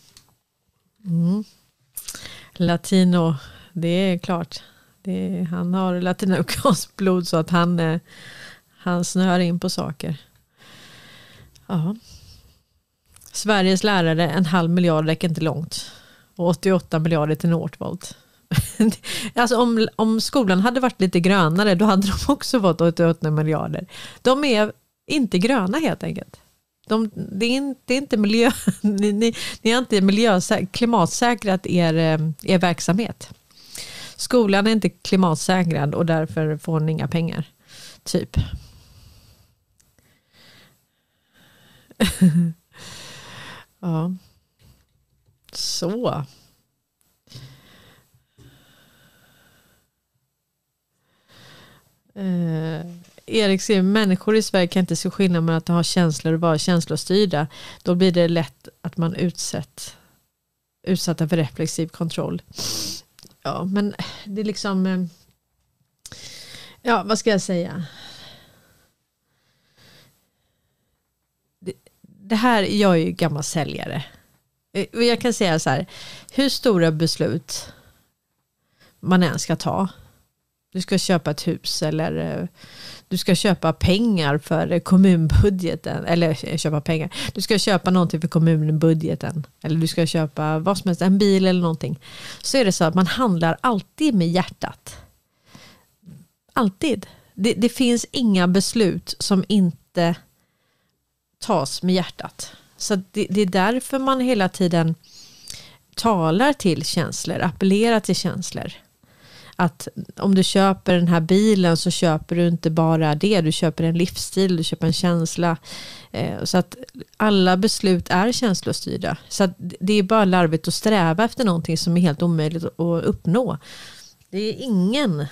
Latino, det är klart. Han har latinamerikansk blod så att han snör in på saker. Ja. Sveriges lärare, 1,5 miljard räcker inte långt. Och 88 miljarder till Northvolt. Alltså om skolan hade varit lite grönare, då hade de också fått 88 miljarder. De är inte gröna helt enkelt. Det är inte miljö, ni har inte klimatsäkrat er verksamhet. Skolan är inte klimatsäkrad och därför får ni inga pengar. Typ. Ja. Så. Erik säger, människor i Sverige kan inte se skillnad mellan att ha känslor och vara känslostyrda. Då blir det lätt att man utsatta för reflexiv kontroll. Ja, men det är liksom... Ja, vad ska jag säga? Det här, jag är ju gammal säljare. Och jag kan säga så här, hur stora beslut man än ska ta. Du ska köpa ett hus eller du ska köpa pengar för kommunbudgeten. Eller köpa pengar. Du ska köpa någonting för kommunbudgeten. Eller du ska köpa vad som helst, en bil eller någonting. Så är det så att man handlar alltid med hjärtat. Alltid. Det finns inga beslut som inte tas med hjärtat. Så det är därför man hela tiden talar till känslor, appellerar till känslor. Att om du köper den här bilen så köper du inte bara det, du köper en livsstil, du köper en känsla. Så att alla beslut är känslostyrda. Så att det är bara larvigt att sträva efter någonting som är helt omöjligt att uppnå. Det är ingen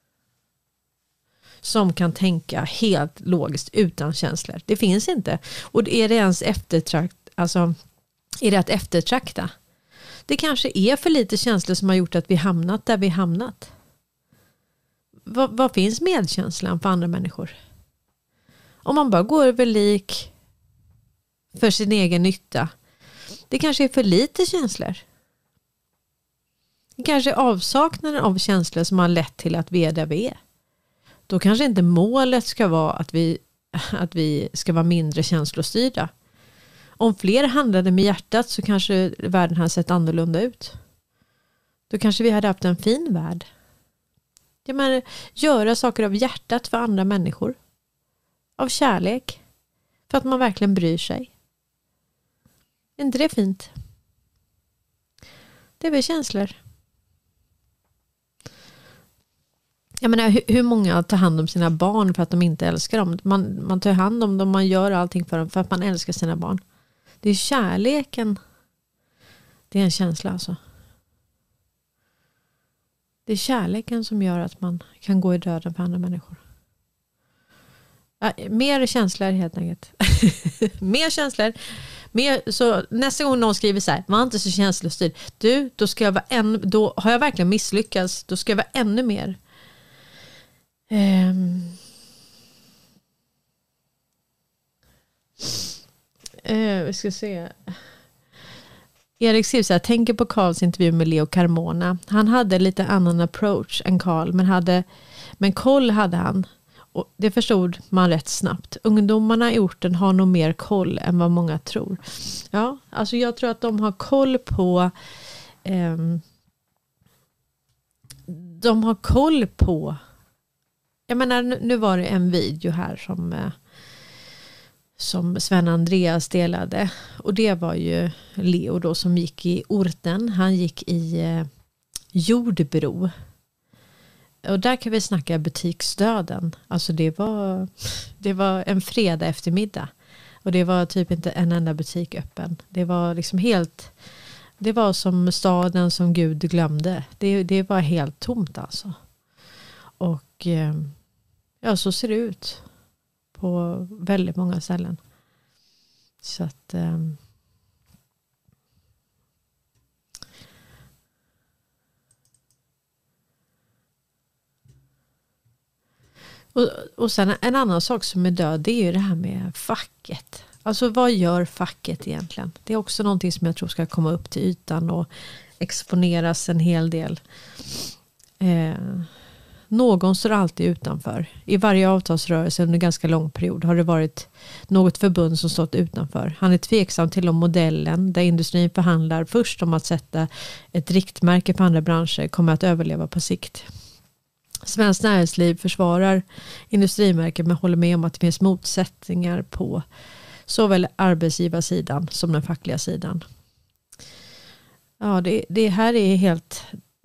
som kan tänka helt logiskt utan känslor. Det finns inte. Och är det ens är det att eftertrakta? Det kanske är för lite känslor som har gjort att vi hamnat där vi hamnat. Vad finns medkänslan för andra människor? Om man bara går över lik för sin egen nytta. Det kanske är för lite känslor. Det kanske är avsaknaden av känslor som har lett till att vi är där vi är. Då kanske inte målet ska vara att vi ska vara mindre känslostyrda. Om fler handlade med hjärtat så kanske världen hade sett annorlunda ut. Då kanske vi hade haft en fin värld. Jag menar, göra saker av hjärtat för andra människor. Av kärlek. För att man verkligen bryr sig. Är inte det fint? Det är väl känslor. Jag menar, hur många tar hand om sina barn för att de inte älskar dem? Man tar hand om dem, man gör allting för dem för att man älskar sina barn. Det är kärleken. Det är en känsla alltså. Det är kärleken som gör att man kan gå i döden för andra människor. Mer känslor helt enkelt. Mer känslor. Så nästa gång någon skriver så här, var inte så känslostyrd. Då har jag verkligen misslyckats. Då ska jag vara ännu mer. Vi ska se. Erik skriver så här, tänker på Karls intervju med Leo Carmona. Han hade lite annan approach än Karl, men koll hade han. Och det förstod man rätt snabbt. Ungdomarna i orten har nog mer koll än vad många tror. Ja, alltså jag tror att de har koll på jag menar, nu var det en video här som Sven Andreas delade, och det var ju Leo då som gick i orten. Han gick i Jordbro, och där kan vi snacka butiksdöden. Alltså det var en fredag eftermiddag och det var typ inte en enda butik öppen. Det var liksom helt, det var som staden som Gud glömde. Det var helt tomt alltså. Och ja, så ser det ut på väldigt många ställen. Så att och sen en annan sak som är död, det är ju det här med facket. Alltså vad gör facket egentligen? Det är också någonting som jag tror ska komma upp till ytan och exponeras en hel del. Någon står alltid utanför. I varje avtalsrörelse under ganska lång period har det varit något förbund som stått utanför. Han är tveksam till om modellen där industrin förhandlar först om att sätta ett riktmärke på andra branscher kommer att överleva på sikt. Svenskt näringsliv försvarar industrimärken men håller med om att det finns motsättningar på såväl arbetsgivarsidan som den fackliga sidan. Ja, det här är helt...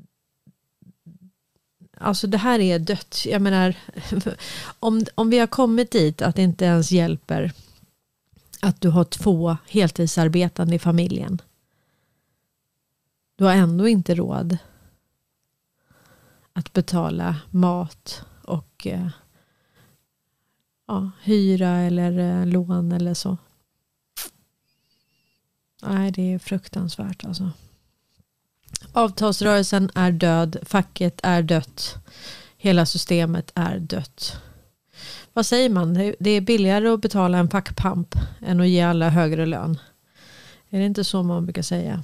Alltså det här är dött. Jag menar, om vi har kommit dit att det inte ens hjälper att du har 2 heltidsarbetande i familjen. Du har ändå inte råd att betala mat och hyra eller lån eller så. Nej, det är fruktansvärt alltså. Avtalsrörelsen är död, facket är dött, hela systemet är dött. Vad säger man? Det är billigare att betala en fackpamp än att ge alla högre lön. Är det inte så man brukar säga?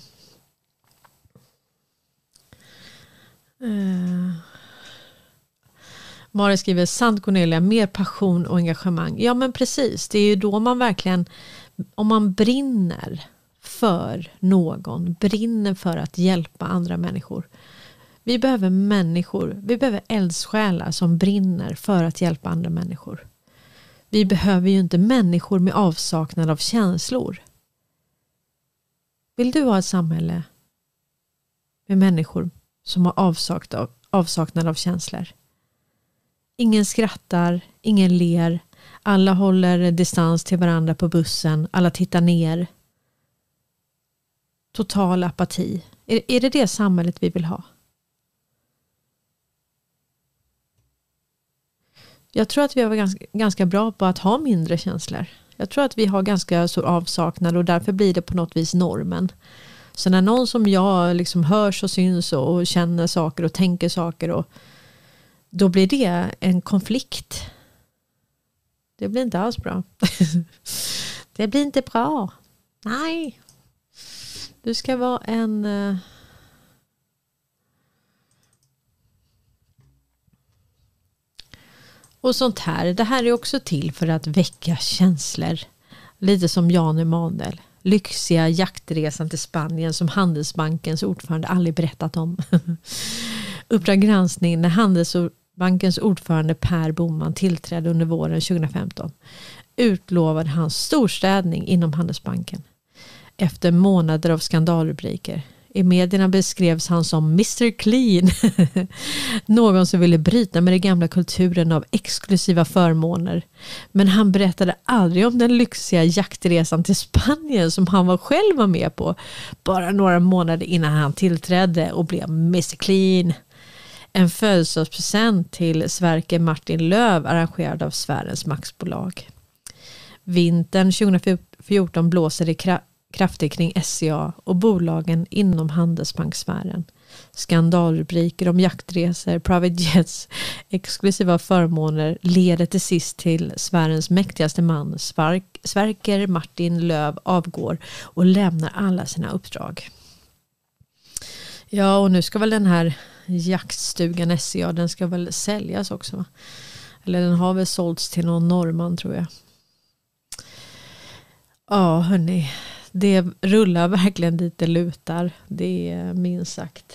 Mari skriver, sant Cornelia, mer passion och engagemang. Ja men precis, det är ju då man verkligen, om man brinner för någon, brinner för att hjälpa andra människor. Vi behöver människor, vi behöver eldsjälar som brinner för att hjälpa andra människor. Vi behöver ju inte människor med avsaknad av känslor. Vill du ha ett samhälle med människor som har avsaknad av känslor? Ingen skrattar, ingen ler, alla håller distans till varandra på bussen, alla tittar ner. Total apati. Är det samhället vi vill ha? Jag tror att vi är ganska bra på att ha mindre känslor. Jag tror att vi har ganska stor avsaknad och därför blir det på något vis normen. Så när någon som jag liksom hörs och syns och känner saker och tänker saker, och då blir det en konflikt. Det blir inte alls bra. Det blir inte bra. Nej. Du ska vara en... Och sånt här. Det här är också till för att väcka känslor. Lite som Jan Emanuel. Lyxiga jaktresan till Spanien som Handelsbankens ordförande aldrig berättat om. Uppdrag granskning när Handelsbankens ordförande Per Boman tillträdde under våren 2015. Utlovade han storstädning inom Handelsbanken. Efter månader av skandalrubriker. I medierna beskrevs han som Mr. Clean. Någon som ville bryta med den gamla kulturen av exklusiva förmåner. Men han berättade aldrig om den lyxiga jaktresan till Spanien som han själv var med på. Bara några månader innan han tillträdde och blev Mr. Clean. En födelsedagspresent till Sverker Martin Löv arrangerad av Sfärens Maxbolag. Vintern 2014 blåser det kraftigt kring SCA och bolagen inom handelsbanksfären. Skandalrubriker om jaktresor, private jets, exklusiva förmåner leder till sist till sfärens mäktigaste man, Sverker Martin Löv, avgår och lämnar alla sina uppdrag. Ja, och nu ska väl den här jaktstugan SCA, den ska väl säljas också, va? Eller den har väl sålts till någon norrman, tror jag. Ja, hörni. Det rullar verkligen dit det lutar. Det är minst sagt.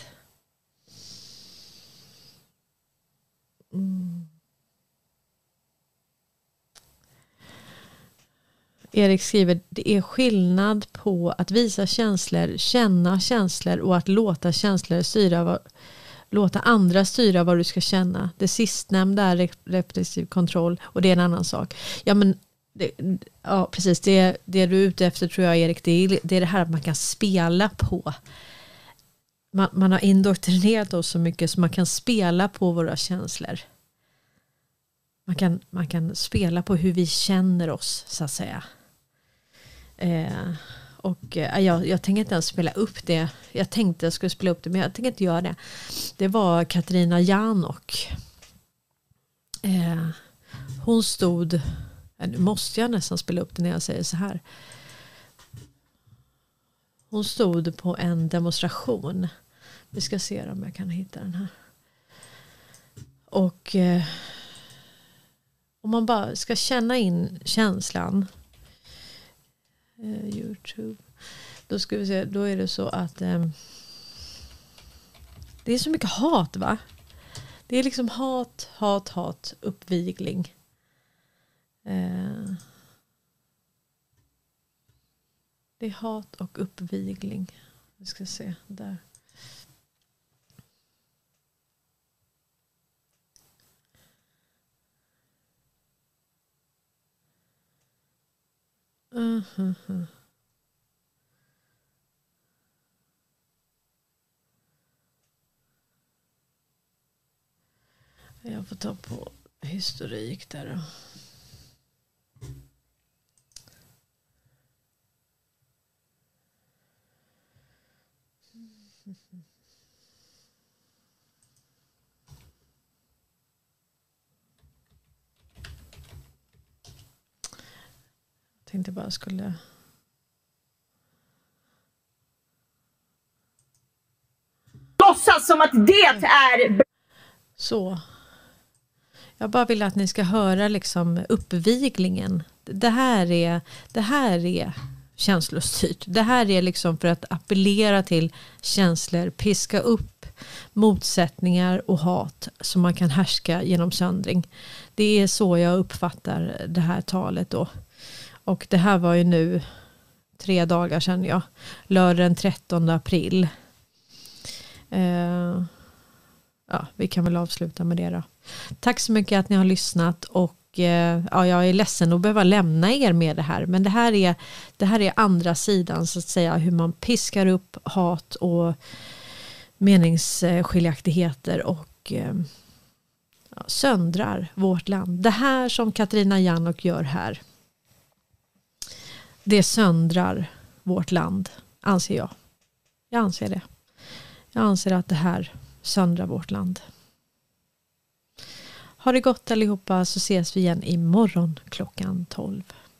Erik skriver, det är skillnad på att visa känslor, känna känslor och att låta känslor styra, låta andra styra vad du ska känna. Det sistnämnda är repressiv kontroll och det är en annan sak. Ja, men ja, precis. Det du är ute efter, tror jag, Erik, det är det här att man kan spela på. Man har indoktrinerat oss så mycket så man kan spela på våra känslor. Man kan spela på hur vi känner oss, så att säga. Jag tänker inte ens spela upp det. Jag tänkte jag skulle spela upp det, men jag tänker inte göra det. Det var Katarina Janok. Hon stod... Nu måste jag nästan spela upp det när jag säger så här. Hon stod på en demonstration. Vi ska se om jag kan hitta den här. Och om man bara ska känna in känslan. YouTube. Då ska vi se, då är det så att det är så mycket hat, va? Det är liksom hat, uppvigling. Det är hat och uppvigling. Vi ska se där. Jag får ta på historik där då. Jag tänkte bara skulle... Låtsas som att det är... Så. Jag bara vill att ni ska höra liksom uppviglingen. Det här är känslostyrt. Det här är liksom för att appellera till känslor, piska upp motsättningar och hat som man kan härska genom söndring. Det är så jag uppfattar det här talet då. Och det här var ju nu 3 dagar sedan, ja. Lördag den 13 april. Ja, vi kan väl avsluta med det då. Tack så mycket att ni har lyssnat, och ja, jag är ledsen att behöva lämna er med det här, men det här är andra sidan, så att säga, hur man piskar upp hat och meningsskiljaktigheter och söndrar vårt land. Det här som Katarina Janok gör här, det söndrar vårt land, anser jag. Jag anser det. Jag anser att det här söndrar vårt land. Ha det gott allihopa, så ses vi igen imorgon klockan 12.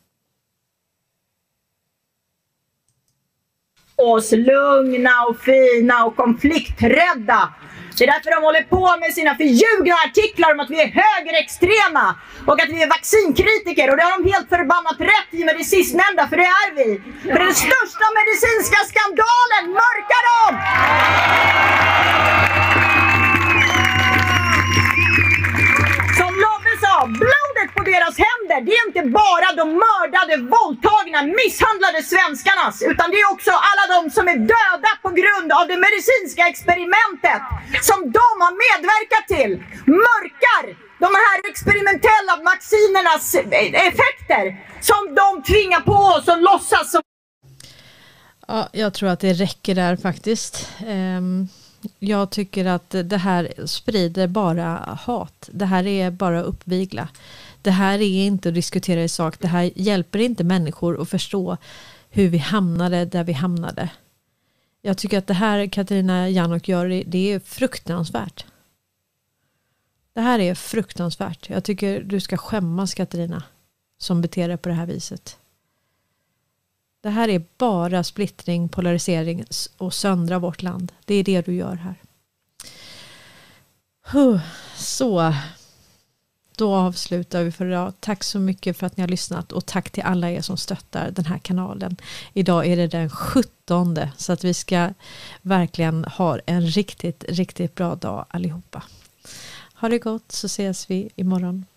Oss lugna och fina och konflikträdda. Det är därför de håller på med sina förljugna artiklar om att vi är högerextrema och att vi är vaccinkritiker. Och det har de helt förbannat rätt i med det sistnämnda, för det är vi. För den största medicinska skandalen mörkar de! Som Lobbe sa, blodet på deras händer, det är inte bara de mördade, våldtagna, misshandlade svenskarnas, utan det är också alla de som är döda på grund av det medicinska experimentet som de har medverkat till. Mörkar de här experimentella vaccinernas effekter som de tvingar på oss och låtsas som... Ja, jag tror att det räcker där faktiskt. Jag tycker att det här sprider bara hat. Det här är bara uppvigla. Det här är inte att diskutera i sak. Det här hjälper inte människor att förstå hur vi hamnade där vi hamnade. Jag tycker att det här Katarina Janok gör, det är fruktansvärt. Det här är fruktansvärt. Jag tycker du ska skämmas, Katarina, som beter dig på det här viset. Det här är bara splittring, polarisering och söndra vårt land. Det är det du gör här. Så, då avslutar vi för idag. Tack så mycket för att ni har lyssnat och tack till alla er som stöttar den här kanalen. Idag är det den 17, så att vi ska verkligen ha en riktigt, riktigt bra dag allihopa. Ha det gott, så ses vi imorgon.